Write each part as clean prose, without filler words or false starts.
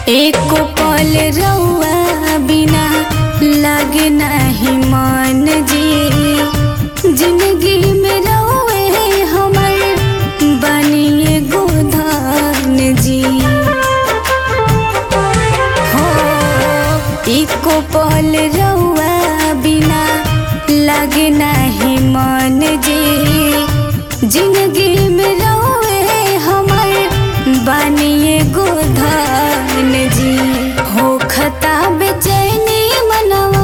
एको पल रउआ बिना लगे नहीं मन जी। जिंदगी में रउए हमर बनिए गोधान जी। हो एको पल रउआ बिना लगे नहीं मन जी। जिंदगी में रउए हमर बनिए गोधान जी। हो खता बेचैनी मनवा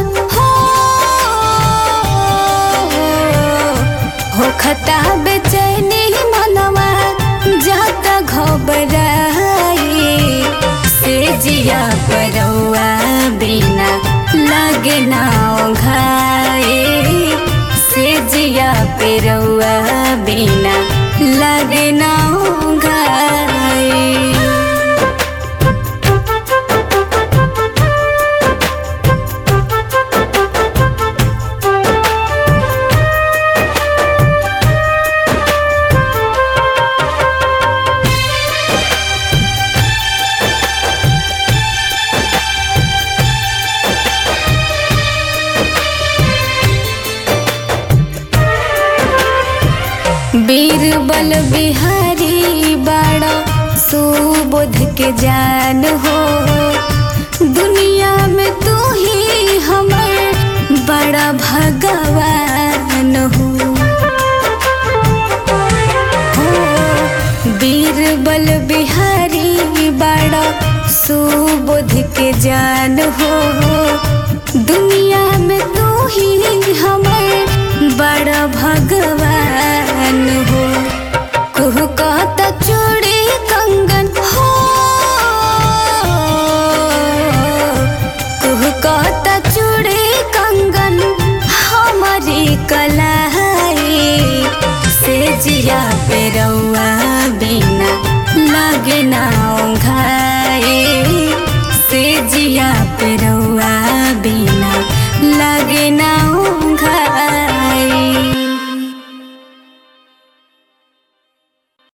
हो खता बेचैनी मनवा जाता घबराई। से जिया परौआ बिना लगे ना ओंघाए। से जिया परौआ बिना लगे ना ओंघाए। बीरबल बिहारी बड़ा सुबोध के जान हो। दुनिया में तू ही हमर बड़ा भगवान हो। बीरबल बिहारी बड़ा सुबोध के जान हो। दुनिया में तू ही हमर बड़ा भगवान हो।